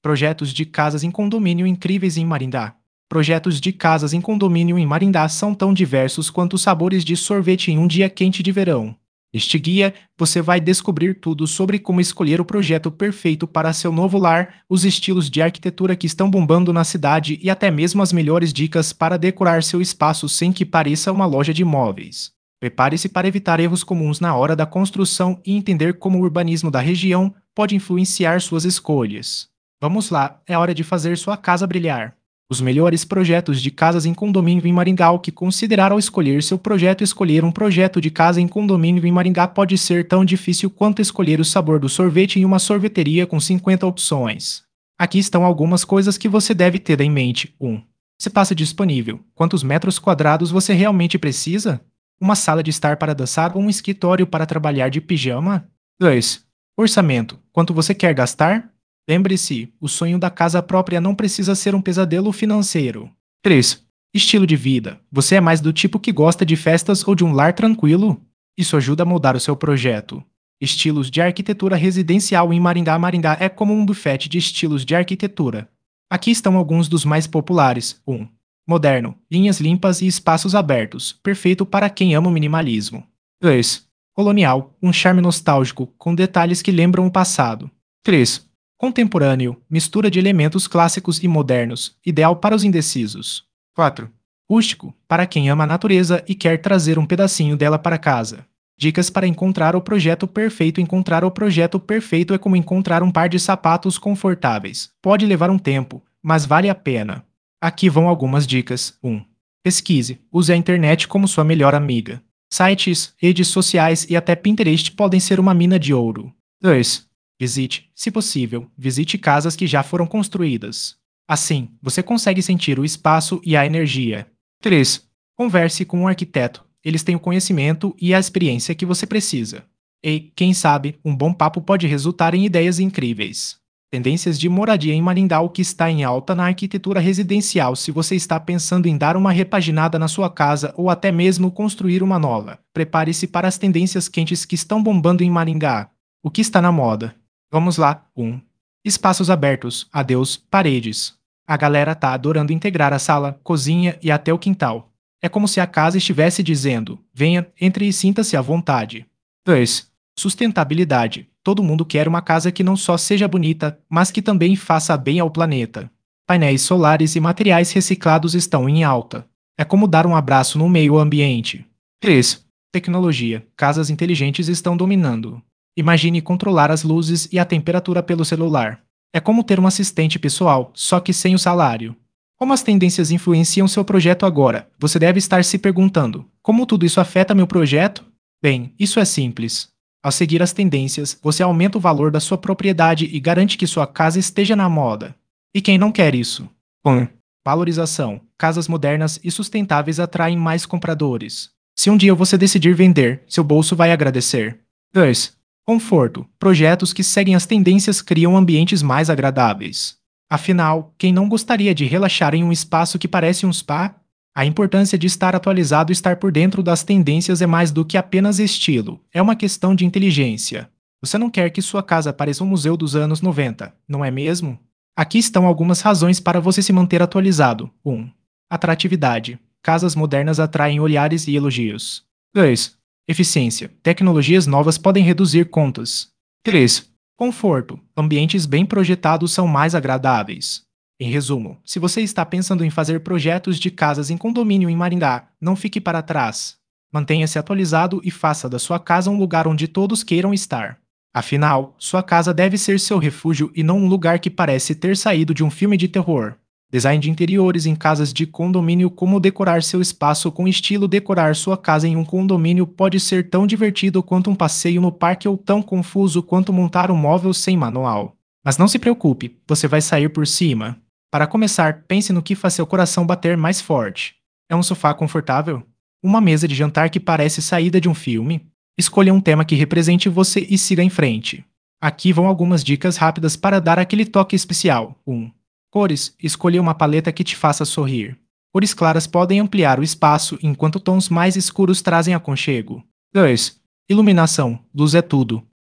Projetos de casas em condomínio incríveis em Marindá. Projetos de casas em condomínio em Marindá são tão diversos quanto os sabores de sorvete em um dia quente de verão. Neste guia, você vai descobrir tudo sobre como escolher o projeto perfeito para seu novo lar, os estilos de arquitetura que estão bombando na cidade e até mesmo as melhores dicas para decorar seu espaço sem que pareça uma loja de móveis. Prepare-se para evitar erros comuns na hora da construção e entender como o urbanismo da região pode influenciar suas escolhas. Vamos lá, é hora de fazer sua casa brilhar. Os melhores projetos de casas em condomínio em Maringá. O que considerar ao escolher seu projeto? Escolher um projeto de casa em condomínio em Maringá pode ser tão difícil quanto escolher o sabor do sorvete em uma sorveteria com 50 opções. Aqui estão algumas coisas que você deve ter em mente. 1. Espaço disponível. Quantos metros quadrados você realmente precisa? Uma sala de estar para dançar ou um escritório para trabalhar de pijama? 2. Orçamento. Quanto você quer gastar? Lembre-se, o sonho da casa própria não precisa ser um pesadelo financeiro. 3. Estilo de vida. Você é mais do tipo que gosta de festas ou de um lar tranquilo? Isso ajuda a moldar o seu projeto. Estilos de arquitetura residencial em Maringá. Maringá é como um buffet de estilos de arquitetura. Aqui estão alguns dos mais populares. 1. Moderno, linhas limpas e espaços abertos, perfeito para quem ama o minimalismo. 2. Colonial, um charme nostálgico, com detalhes que lembram o passado. 3. Contemporâneo, mistura de elementos clássicos e modernos, ideal para os indecisos. 4. Rústico, para quem ama a natureza e quer trazer um pedacinho dela para casa. Dicas para encontrar o projeto perfeito. Encontrar o projeto perfeito é como encontrar um par de sapatos confortáveis. Pode levar um tempo, mas vale a pena. Aqui vão algumas dicas. 1. Pesquise. Use a internet como sua melhor amiga. Sites, redes sociais e até Pinterest podem ser uma mina de ouro. 2. Visite, se possível, visite casas que já foram construídas. Assim, você consegue sentir o espaço e a energia. 3. Converse com um arquiteto. Eles têm o conhecimento e a experiência que você precisa. E, quem sabe, um bom papo pode resultar em ideias incríveis. Tendências de moradia em Maringá. O que está em alta na arquitetura residencial. Se você está pensando em dar uma repaginada na sua casa ou até mesmo construir uma nova, prepare-se para as tendências quentes que estão bombando em Maringá. O que está na moda? Vamos lá. 1. Espaços abertos. Adeus, paredes. A galera tá adorando integrar a sala, cozinha e até o quintal. É como se a casa estivesse dizendo: venha, entre e sinta-se à vontade. 2. Sustentabilidade. Todo mundo quer uma casa que não só seja bonita, mas que também faça bem ao planeta. Painéis solares e materiais reciclados estão em alta. É como dar um abraço no meio ambiente. 3. Tecnologia. Casas inteligentes estão dominando. Imagine controlar as luzes e a temperatura pelo celular. É como ter um assistente pessoal, só que sem o salário. Como as tendências influenciam seu projeto agora? Você deve estar se perguntando: como tudo isso afeta meu projeto? Bem, isso é simples. Ao seguir as tendências, você aumenta o valor da sua propriedade e garante que sua casa esteja na moda. E quem não quer isso? 1. Valorização. Casas modernas e sustentáveis atraem mais compradores. Se um dia você decidir vender, seu bolso vai agradecer. 2. Conforto. Projetos que seguem as tendências criam ambientes mais agradáveis. Afinal, quem não gostaria de relaxar em um espaço que parece um spa? A importância de estar atualizado e estar por dentro das tendências é mais do que apenas estilo, é uma questão de inteligência. Você não quer que sua casa pareça um museu dos anos 90, não é mesmo? Aqui estão algumas razões para você se manter atualizado. 1. Atratividade. Casas modernas atraem olhares e elogios. 2. Eficiência. Tecnologias novas podem reduzir contas. 3. Conforto. Ambientes bem projetados são mais agradáveis. Em resumo, se você está pensando em fazer projetos de casas em condomínio em Maringá, não fique para trás. Mantenha-se atualizado e faça da sua casa um lugar onde todos queiram estar. Afinal, sua casa deve ser seu refúgio e não um lugar que parece ter saído de um filme de terror. Design de interiores em casas de condomínio. Como decorar seu espaço com estilo. Decorar sua casa em um condomínio pode ser tão divertido quanto um passeio no parque ou tão confuso quanto montar um móvel sem manual. Mas não se preocupe, você vai sair por cima. Para começar, pense no que faz seu coração bater mais forte. É um sofá confortável? Uma mesa de jantar que parece saída de um filme? Escolha um tema que represente você e siga em frente. Aqui vão algumas dicas rápidas para dar aquele toque especial. 1. Cores. Escolha uma paleta que te faça sorrir. Cores claras podem ampliar o espaço, enquanto tons mais escuros trazem aconchego. 2. Iluminação. Luz é tudo.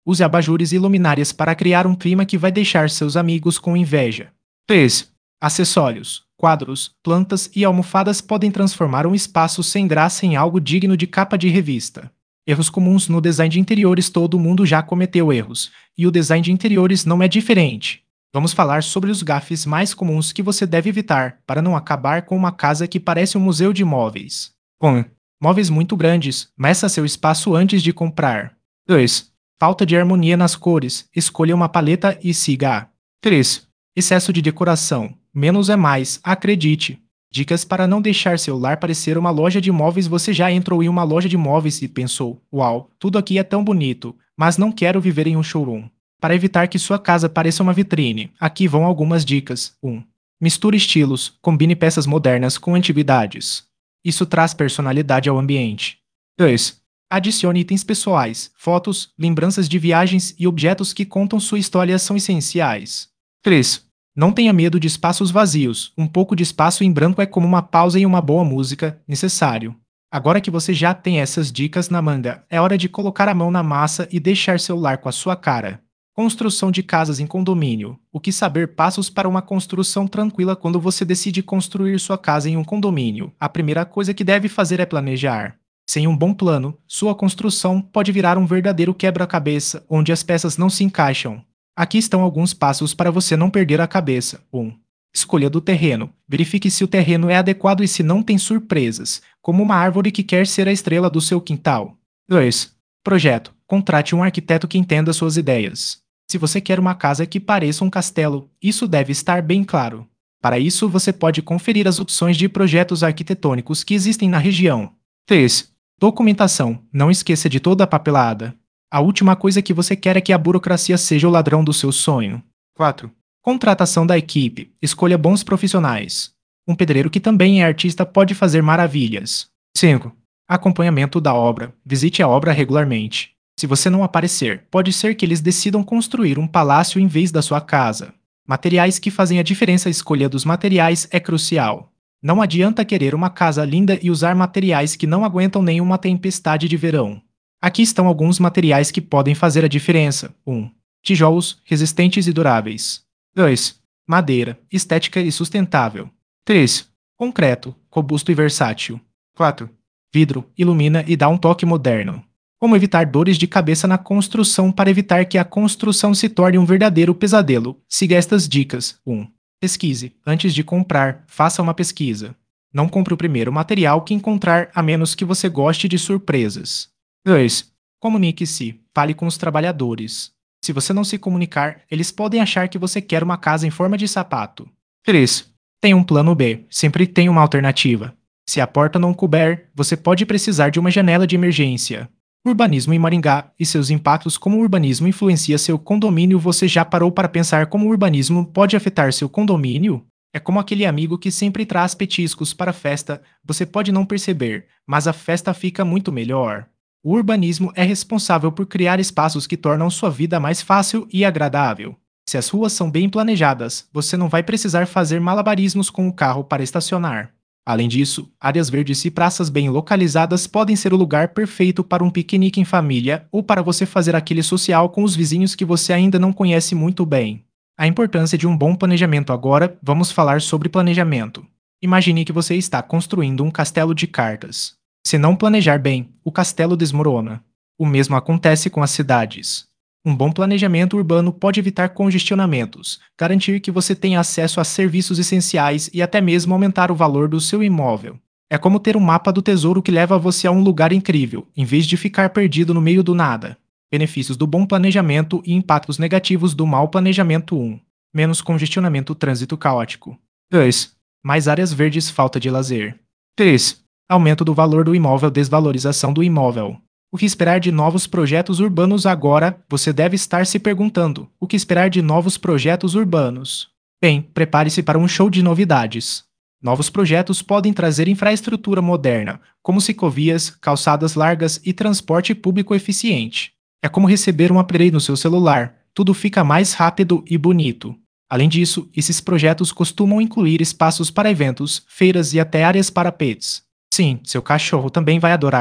Use abajures e luminárias para criar um clima que vai deixar seus amigos com inveja. 3. Acessórios, quadros, plantas e almofadas podem transformar um espaço sem graça em algo digno de capa de revista. Erros comuns no design de interiores. Todo mundo já cometeu erros, e o design de interiores não é diferente. Vamos falar sobre os gafes mais comuns que você deve evitar para não acabar com uma casa que parece um museu de móveis. 1. Móveis muito grandes. Meça seu espaço antes de comprar. 2. Falta de harmonia nas cores. Escolha uma paleta e siga. 3. Excesso de decoração. Menos é mais, acredite. Dicas para não deixar seu lar parecer uma loja de móveis. Você já entrou em uma loja de móveis e pensou: uau, tudo aqui é tão bonito, mas não quero viver em um showroom. Para evitar que sua casa pareça uma vitrine, aqui vão algumas dicas. 1. Misture estilos. Combine peças modernas com antiguidades. Isso traz personalidade ao ambiente. 2. Adicione itens pessoais. Fotos, lembranças de viagens e objetos que contam sua história são essenciais. 3. Não tenha medo de espaços vazios. Um pouco de espaço em branco é como uma pausa em uma boa música, necessário. Agora que você já tem essas dicas na manga, é hora de colocar a mão na massa e deixar seu lar com a sua cara. Construção de casas em condomínio. O que saber passos para uma construção tranquila? Quando você decide construir sua casa em um condomínio, a primeira coisa que deve fazer é planejar. Sem um bom plano, sua construção pode virar um verdadeiro quebra-cabeça, onde as peças não se encaixam. Aqui estão alguns passos para você não perder a cabeça. 1. Escolha do terreno. Verifique se o terreno é adequado e se não tem surpresas, como uma árvore que quer ser a estrela do seu quintal. 2. Projeto. Contrate um arquiteto que entenda suas ideias. Se você quer uma casa que pareça um castelo, isso deve estar bem claro. Para isso, você pode conferir as opções de projetos arquitetônicos que existem na região. 3. Documentação. Não esqueça de toda a papelada. A última coisa que você quer é que a burocracia seja o ladrão do seu sonho. 4. Contratação da equipe. Escolha bons profissionais. Um pedreiro que também é artista pode fazer maravilhas. 5. Acompanhamento da obra. Visite a obra regularmente. Se você não aparecer, pode ser que eles decidam construir um palácio em vez da sua casa. Materiais que fazem a diferença. A escolha dos materiais é crucial. Não adianta querer uma casa linda e usar materiais que não aguentam nenhuma tempestade de verão. Aqui estão alguns materiais que podem fazer a diferença. 1. Tijolos, resistentes e duráveis. 2. Madeira, estética e sustentável. 3. Concreto, robusto e versátil. 4. Vidro, ilumina e dá um toque moderno. Como evitar dores de cabeça na construção? Para evitar que a construção se torne um verdadeiro pesadelo, siga estas dicas. 1. Pesquise. Antes de comprar, faça uma pesquisa. Não compre o primeiro material que encontrar, a menos que você goste de surpresas. 2. Comunique-se. Fale com os trabalhadores. Se você não se comunicar, eles podem achar que você quer uma casa em forma de sapato. 3. Tenha um plano B. Sempre tem uma alternativa. Se a porta não couber, você pode precisar de uma janela de emergência. Urbanismo em Maringá e seus impactos. Como o urbanismo influencia seu condomínio? Você já parou para pensar como o urbanismo pode afetar seu condomínio? É como aquele amigo que sempre traz petiscos para a festa. Você pode não perceber, mas a festa fica muito melhor. O urbanismo é responsável por criar espaços que tornam sua vida mais fácil e agradável. Se as ruas são bem planejadas, você não vai precisar fazer malabarismos com o carro para estacionar. Além disso, áreas verdes e praças bem localizadas podem ser o lugar perfeito para um piquenique em família ou para você fazer aquele social com os vizinhos que você ainda não conhece muito bem. A importância de um bom planejamento. Agora, vamos falar sobre planejamento. Imagine que você está construindo um castelo de cartas. Se não planejar bem, o castelo desmorona. O mesmo acontece com as cidades. Um bom planejamento urbano pode evitar congestionamentos, garantir que você tenha acesso a serviços essenciais e até mesmo aumentar o valor do seu imóvel. É como ter um mapa do tesouro que leva você a um lugar incrível, em vez de ficar perdido no meio do nada. Benefícios do bom planejamento e impactos negativos do mau planejamento. 1. Menos congestionamento. Trânsito caótico. 2. Mais áreas verdes. Falta de lazer. 3. Aumento do valor do imóvel. Desvalorização do imóvel. O que esperar de novos projetos urbanos? Agora, você deve estar se perguntando: o que esperar de novos projetos urbanos? Bem, prepare-se para um show de novidades. Novos projetos podem trazer infraestrutura moderna, como ciclovias, calçadas largas e transporte público eficiente. É como receber um upgrade no seu celular, tudo fica mais rápido e bonito. Além disso, esses projetos costumam incluir espaços para eventos, feiras e até áreas para pets. Sim, seu cachorro também vai adorar.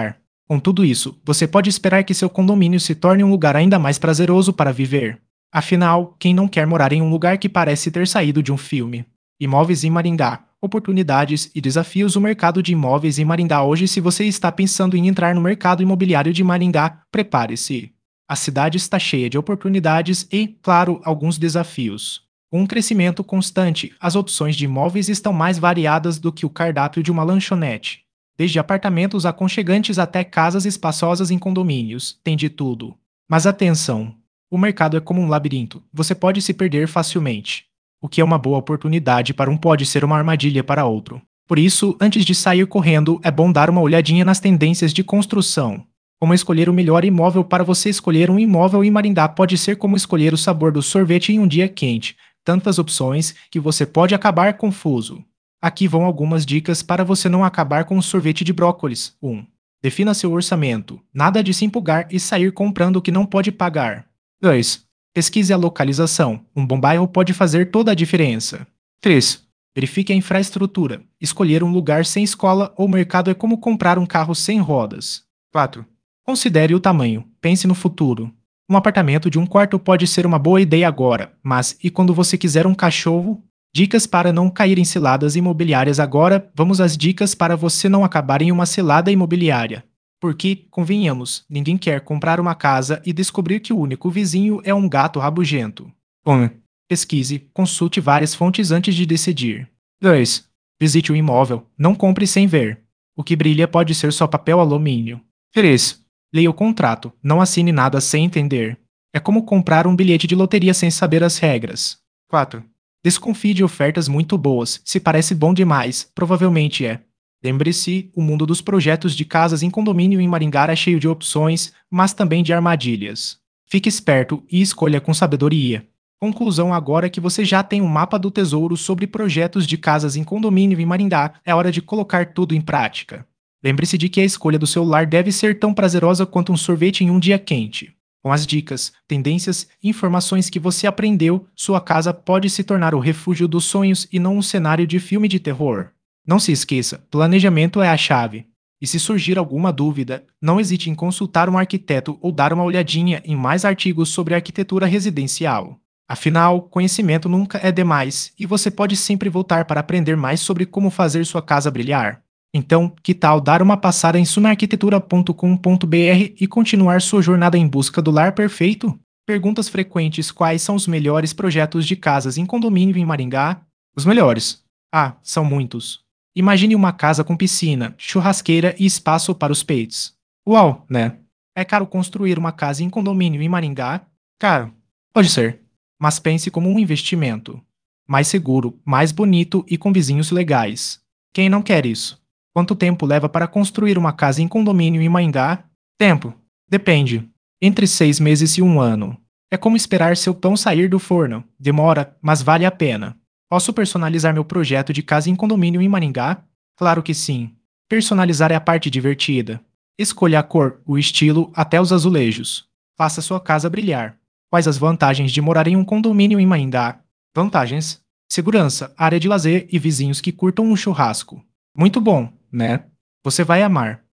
Com tudo isso, você pode esperar que seu condomínio se torne um lugar ainda mais prazeroso para viver. Afinal, quem não quer morar em um lugar que parece ter saído de um filme? Imóveis em Maringá. Oportunidades e desafios. O mercado de imóveis em Maringá hoje. Se você está pensando em entrar no mercado imobiliário de Maringá, prepare-se. A cidade está cheia de oportunidades e, claro, alguns desafios. Com um crescimento constante, as opções de imóveis estão mais variadas do que o cardápio de uma lanchonete. Desde apartamentos aconchegantes até casas espaçosas em condomínios, tem de tudo. Mas atenção! O mercado é como um labirinto, você pode se perder facilmente. O que é uma boa oportunidade para um pode ser uma armadilha para outro. Por isso, antes de sair correndo, é bom dar uma olhadinha nas tendências de construção. Como escolher o melhor imóvel? Para você escolher um imóvel em Maringá pode ser como escolher o sabor do sorvete em um dia quente. Tantas opções que você pode acabar confuso. Aqui vão algumas dicas para você não acabar com o sorvete de brócolis. 1. Defina seu orçamento. Nada de se empolgar e sair comprando o que não pode pagar. 2. Pesquise a localização. Um bom bairro pode fazer toda a diferença. 3. Verifique a infraestrutura. Escolher um lugar sem escola ou mercado é como comprar um carro sem rodas. 4. Considere o tamanho. Pense no futuro. Um apartamento de um quarto pode ser uma boa ideia agora, mas e quando você quiser um cachorro? Dicas para não cair em ciladas imobiliárias. Agora, vamos às dicas para você não acabar em uma cilada imobiliária. Porque, convenhamos, ninguém quer comprar uma casa e descobrir que o único vizinho é um gato rabugento. 1. Pesquise, consulte várias fontes antes de decidir. 2. Visite o imóvel, não compre sem ver. O que brilha pode ser só papel alumínio. 3. Leia o contrato, não assine nada sem entender. É como comprar um bilhete de loteria sem saber as regras. 4. Desconfie de ofertas muito boas, se parece bom demais, provavelmente é. Lembre-se, o mundo dos projetos de casas em condomínio em Maringá é cheio de opções, mas também de armadilhas. Fique esperto e escolha com sabedoria. Conclusão: agora que você já tem um mapa do tesouro sobre projetos de casas em condomínio em Maringá, é hora de colocar tudo em prática. Lembre-se de que a escolha do seu lar deve ser tão prazerosa quanto um sorvete em um dia quente. Com as dicas, tendências e informações que você aprendeu, sua casa pode se tornar o refúgio dos sonhos e não um cenário de filme de terror. Não se esqueça, planejamento é a chave. E se surgir alguma dúvida, não hesite em consultar um arquiteto ou dar uma olhadinha em mais artigos sobre arquitetura residencial. Afinal, conhecimento nunca é demais e você pode sempre voltar para aprender mais sobre como fazer sua casa brilhar. Então, que tal dar uma passada em sunarquitetura.com.br e continuar sua jornada em busca do lar perfeito? Perguntas frequentes: quais são os melhores projetos de casas em condomínio em Maringá? Os melhores. Ah, são muitos. Imagine uma casa com piscina, churrasqueira e espaço para os pets. Uau, né? É caro construir uma casa em condomínio em Maringá? Caro. Pode ser. Mas pense como um investimento. Mais seguro, mais bonito e com vizinhos legais. Quem não quer isso? Quanto tempo leva para construir uma casa em condomínio em Maringá? Tempo. Depende. Entre 6 meses e um ano. É como esperar seu pão sair do forno. Demora, mas vale a pena. Posso personalizar meu projeto de casa em condomínio em Maringá? Claro que sim. Personalizar é a parte divertida. Escolha a cor, o estilo, até os azulejos. Faça sua casa brilhar. Quais as vantagens de morar em um condomínio em Maringá? Vantagens: segurança, área de lazer e vizinhos que curtam um churrasco. Muito bom, né? Você vai amar.